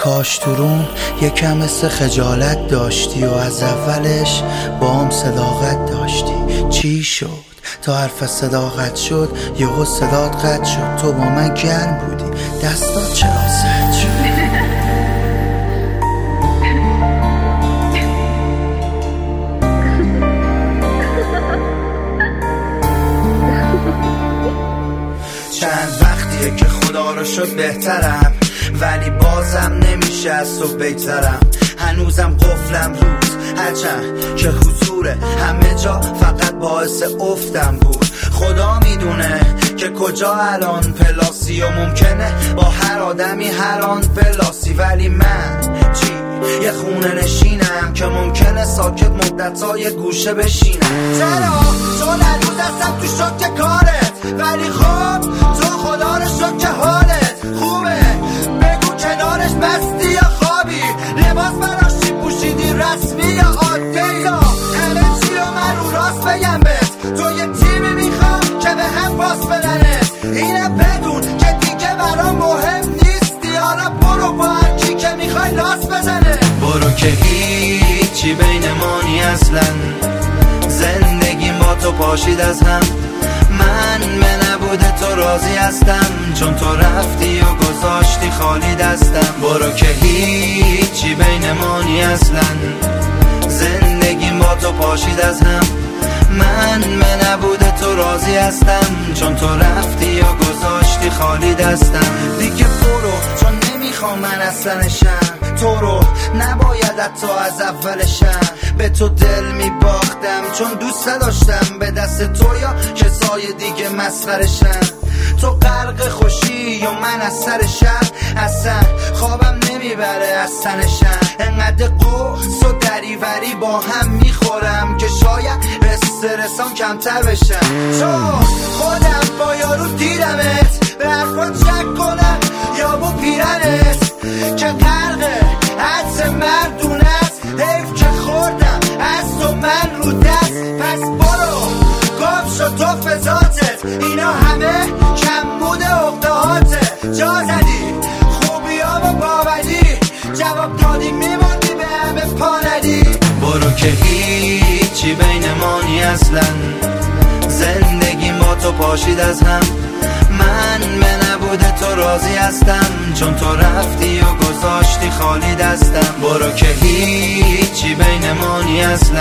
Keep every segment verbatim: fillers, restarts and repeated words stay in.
کاش تو روم یکم مثل خجالت داشتی و از اولش با هم صداقت داشتی. چی شد تا حرف صداقت شد یهو صدات قطع شد؟ تو با من گرم بودی دستات چرا سرد شد؟ چند وقتیه که خدا رو شد بهترم، ولی بازم نمیشه از تو بگذرم. هنوزم قفلم روز هرچند که حضور همه جا فقط باعث افتم بود. خدا میدونه که کجا الان پلاسی و ممکنه با هر آدمی هر آن پلاسی، ولی من چی؟ یه خونه نشینم که ممکنه ساکت مدت‌های گوشه بشینم. چرا؟ چون هنوز هستم تو شوک کارت، ولی خب تو خدا رو شد که حالت خوبه. بگو کنارش بستی یا خوابی، لباس براشی پوشیدی رسمی یا عادی، یا همه چی رو من رو راست بگم بهت. تو یه تیمی میخوام که به هم پاس بدنت، اینه بدون که دیگه برام مهم نیستی. حالا برو با هرکی که میخوای لاس بزنه. برو که هیچی بین ما نی اصلا، زندگیم با تو پاشید از هم. من به نبود تو راضی هستم، چون تو رفتی و گذاشتی خالی دستم. برو که هیچی بین ما نی اصلا، زندگیم با تو پاشید از هم. من به نبود تو راضی هستم، چون تو رفتی و گذاشتی خالی دستم. دیگه برو چون نمیخوام من اصلا نشم، تو رو نباید حتی از اولشم. به تو دل میباختم چون دوست داشتم به دست تو یا کسای دیگه مسخرشم. تو غرق خوشی و من از سر شهر، اصلا خوابم نمیبره از تنشم. انقدر قرص و دریوری با هم میخورم که شاید به استرسام کمتر بشم. چون خودم با یارو دیدمت، به حرفات شک کنم یا با پیرنت که غرق حدس مردون است. حیف که خوردم از تو من رو دست، پس برو گم شد تو فضاتت. اینا همه کم بوده اقدهاته. جا زدی خوبی ها و باوری، جواب دادی میماندی به همه پاندی. برو که هیچی بین ما نی اصلا، زندگیم با تو پاشید از هم. من به نبود تو راضی هستم، چون تو رفتی و گذاشتی خالی دستم. برو که هیچی بین ما نی اصلا،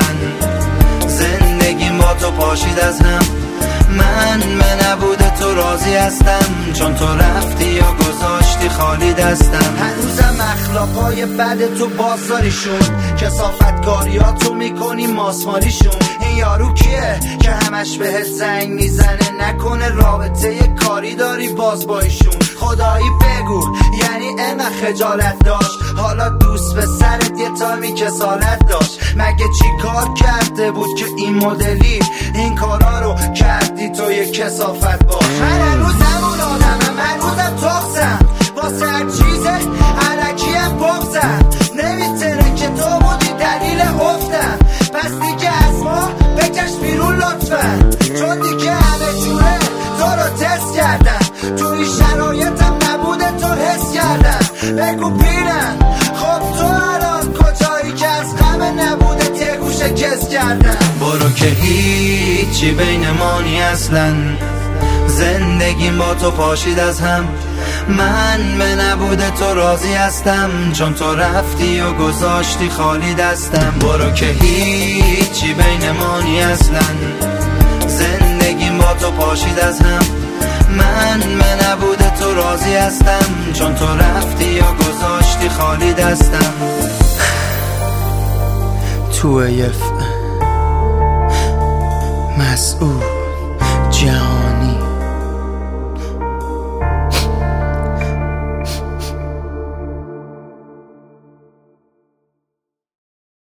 زندگیم با تو پاشید از هم. من به نبود تو راضی هستم، چون تو رفتی و گذاشتی خالی دستم. هنوزم اخلاقای بد تو بازاریشون، کثافتکاریاتو میکنی ماسمالیشون. این یارو کیه که همش بهت زنگ میزنه؟ نکنه رابطه کاری داری باز با ایشون؟ خدایی بگو یعنی اینقدر خجالت داشت؟ حالا دوست به سرت یه تایمی کسالت داشت؟ مگه چی کار کرده بود که این مدلی این کارا رو کردی تو یه کثافت باش؟ من هنوز همون آدمم، هنوزم تخصم واسه هر چیزه علکیم بغزم. نمیتونه که تو بودی دلیل افتم، پس دیگه از ما بکش بیرون لطفا، چون دیگه همه جوره تو رو تست کردم. توی شرایطم نبوده تو حس کردم. بگو پیرم خب تو الان کجایی که از غم نبوده یه گوشه کس کردم. برو که هیچی بین ما نی اصلا، زندگیم با تو پاشید از هم. من به نبود تو راضی هستم، چون تو رفتی و گذاشتی خالی دستم. برو که هیچی بین ما نی اصلا، زندگیم با تو پاشید از هم. من به نبود تو راضی هستم، چون تو رفتی و گذاشتی خالی دستم. تو یف مسئول جان